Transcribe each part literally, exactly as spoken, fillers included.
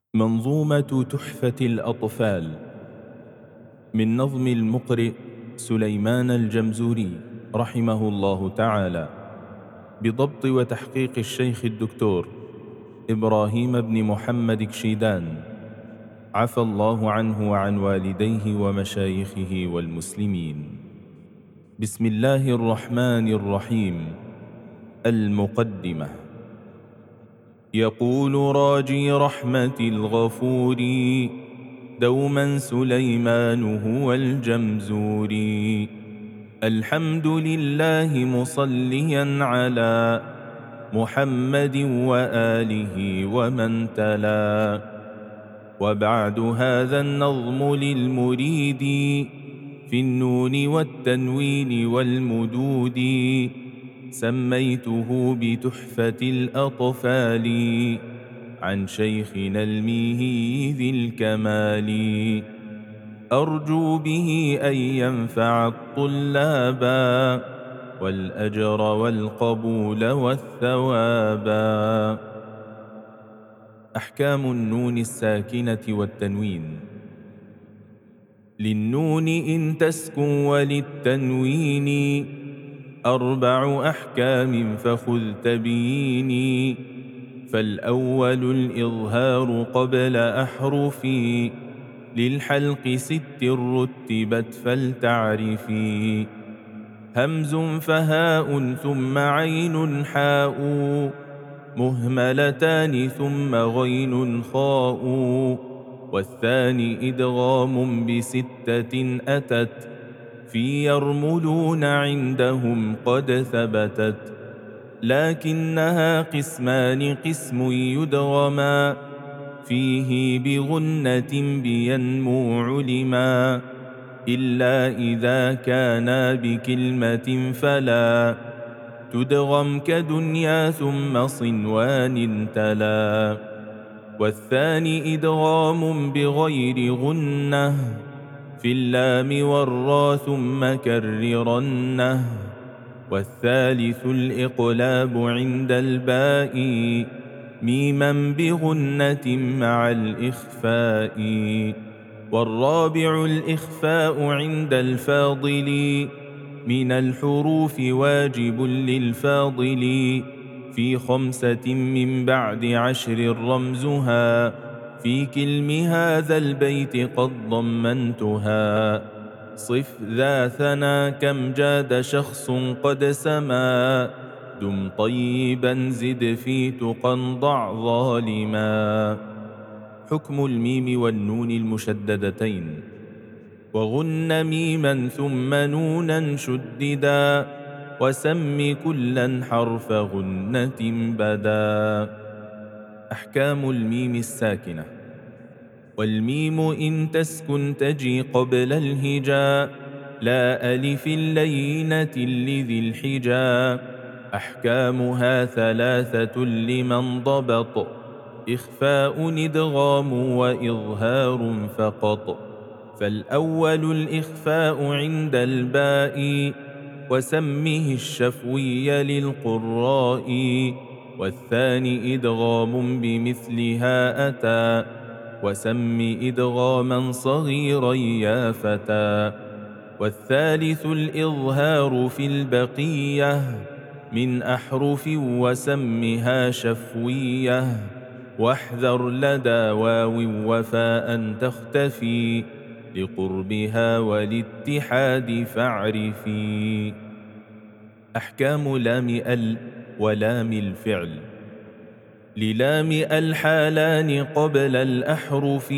منظومة تحفة الأطفال من نظم المقرئ سليمان الجمزوري رحمه الله تعالى، بضبط وتحقيق الشيخ الدكتور إبراهيم بن محمد كشيدان، عفى الله عنه وعن والديه ومشايخه والمسلمين. بسم الله الرحمن الرحيم. المقدمة. يقول راجي رحمة الغفور دوما سليمان هو الجمزوري: الحمد لله مصليا على محمد وآله ومن تلا. وبعد هذا النظم للمريد في النون والتنوين والمدود، سميته بتحفة الأطفال عن شيخنا الميهي ذي الكمال. أرجو به أن ينفع الطلاب والأجر والقبول والثوابا. أحكام النون الساكنة والتنوين. للنون إن تسكن وللتنوين أربع أحكام فخذ تبييني. فالأول الإظهار قبل أحرفي، للحلق ست رتبت فلتعرفي. همز فهاء ثم عين حاء، مهملتان ثم غين خاء. والثاني إدغام بستة أتت، في يرملون عندهم قد ثبتت. لكنها قسمان: قسم يدغما فيه بغنة بينمو علما، إلا إذا كانا بكلمة فلا تدغم كدنيا ثم صنوان تلا. والثاني إدغام بغير غنة في اللام والراء ثم كررنه. والثالث الإقلاب عند الباء ميما بغنة مع الإخفاء. والرابع الإخفاء عند الفاضل من الحروف واجب للفاضل، في خمسة من بعد عشر رمزها، في كلم هذا البيت قد ضمنتها. صف ذا ثنا كم جاد شخص قد سما، دم طيبا زد في تقى ضع ظالما. حكم الميم والنون المشددتين. وغن ميما ثم نونا شددا، وسم كلا حرف غنة بدا. أحكام الميم الساكنة. والميم إن تسكن تجي قبل الهجاء، لا ألف اللينة لذي الحجا. أحكامها ثلاثة لمن ضبط، إخفاء إدغام وإظهار فقط. فالأول الإخفاء عند الباء، وسمه الشفوي للقراء. والثاني إدغام بمثلها أتى، وسم إدغاما صغيرا يا فتى. والثالث الإظهار في البقية من أحرف، وسمها شفوية. واحذر لدى واو وفاء تختفي، لقربها والاتحاد فاعرفي. أحكام لام ال ولام الفعل. للام الحالان قبل الأحرف،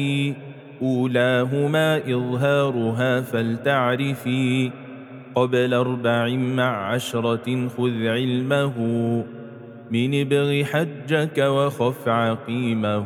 أولاهما إظهارها فلتعرفي. قبل أربع مع عشرة خذ علمه، من ابغ حجك وخف عقيمه.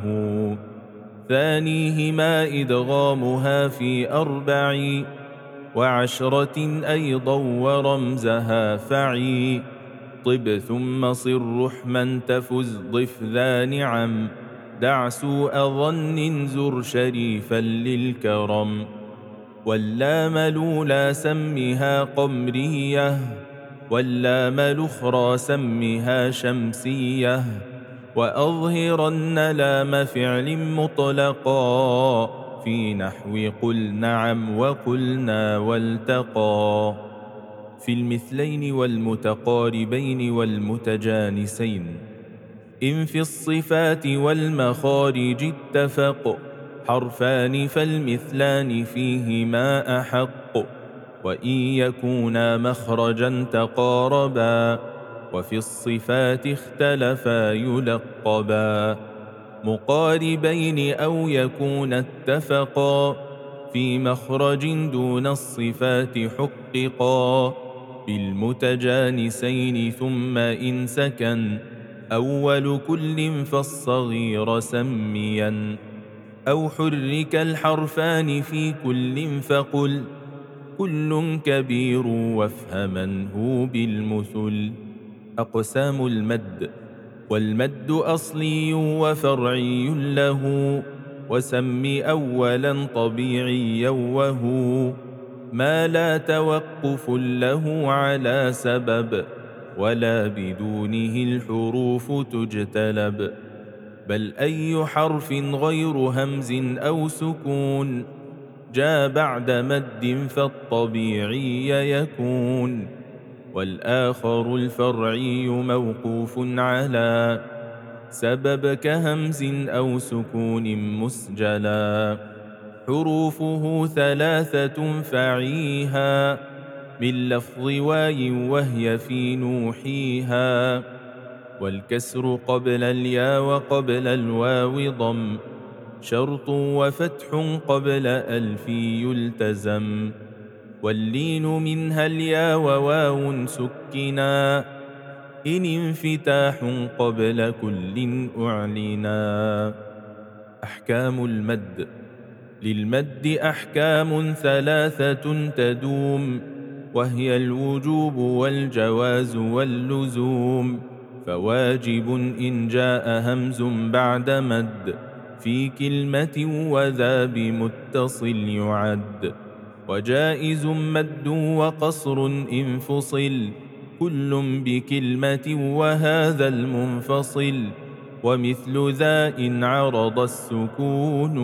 ثانيهما إدغامها في أربع، وعشرة أيضا ورمزها فعي. طب ثم صر رحما تفز ضف ذا نعم، دع سوء ظن زر شريفا للكرم. واللام الأولى سمها قمرية، واللام الأخرى سمها شمسية. وأظهرن لام فعل مطلقا في نحو قل نعم وقلنا والتقى. في المثلين والمتقاربين والمتجانسين إن في الصفات والمخارج اتفق حرفان فالمثلان فيهما أحق، وإن يكونا مخرجا تقاربا وفي الصفات اختلفا يلقبا. مقاربين أو يكون اتفقا في مخرج دون الصفات حققا بالمتجانسين، ثم إن سكن أول كل فالصغير سميا أو حرك الحرفان في كل فقل كل كبير وافهمنه بالمثل. أقسام المد: والمد أصلي وفرعي له، وسم أولا طبيعيا وهو ما لا توقف له على سبب ولا بدونه الحروف تجتلب، بل أي حرف غير همز أو سكون جاء بعد مد فالطبيعي يكون. والآخر الفرعي موقوف على سبب كهمز أو سكون مسجلا. حروفه ثلاثة فعيها من لفظ واي وهي في نوحيها، والكسر قبل اليا وقبل الواو ضم شرط، وفتح قبل ألف يلتزم. واللين منها اليا وواو سكنا إن انفتاح قبل كل أعلنا. أحكام المد: للمد أحكام ثلاثة تدوم، وهي الوجوب والجواز واللزوم. فواجب إن جاء همز بعد مد في كلمة وذا بمتصل يعد، وجائز مد وقصر إن فصل كل بكلمة وهذا المنفصل. ومثل ذا إن عرض السكون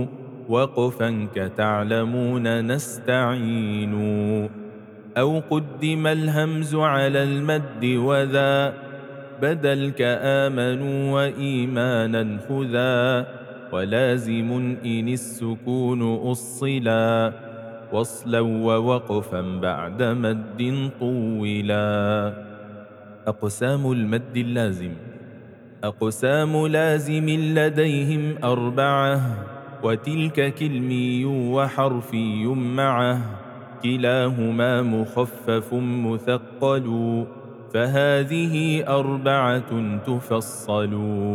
وقفا كتعلمون نستعين، أو قدم الهمز على المد وذا بدل كآمنوا وإيمانا خذا. ولازم إن السكون أصلا وصلا ووقفا بعد مد طولا. أقسام المد اللازم: أقسام لازم لديهم أربعة، وتلك كلمي وحرفي معه، كلاهما مخفف مثقل، فهذه أربعة تفصل.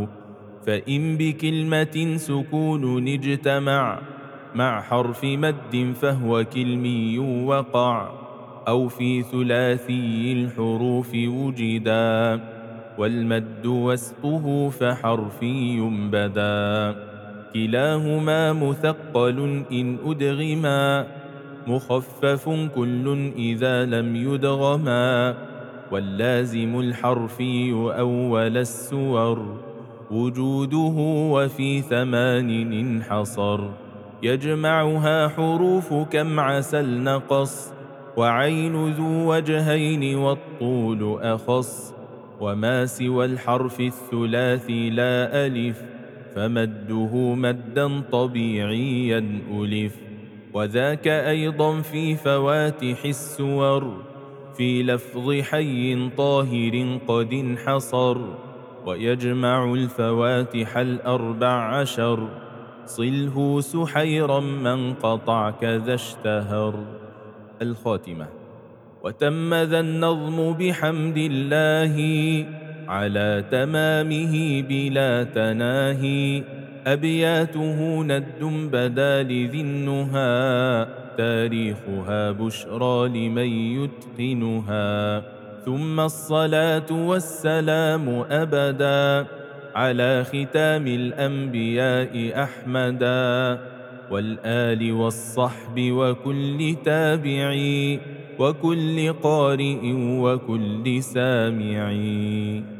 فإن بكلمة سكون اجتمع مع حرف مد فهو كلمي وقع، أو في ثلاثي الحروف وجدا، والمد وسطه فحرفي بدا. كلاهما مثقل إن أدغما، مخفف كل إذا لم يدغما. واللازم الحرفي أول السور وجوده وفي ثمان انحصر، يجمعها حروف كم عسل نقص، وعين ذو وجهين والطول أخص. وما سوى الحرف الثلاثي لا ألف فمده مدا طبيعيا ألف. وذاك أيضا في فواتح السور في لفظ حي طاهر قد انحصر. ويجمع الفواتح الأربع عشر صله سحيرا من قطع كذا اشتهر. الخاتمة: وتم ذا النظم بحمد الله على تمامه بلا تناهي. أبياته ند بدا لذي النهى، تاريخها بشرى لمن يتقنها. ثم الصلاة والسلام أبدا على ختام الأنبياء أحمدا، والآل والصحب وكل تابعي وكل قارئ وكل سامعي.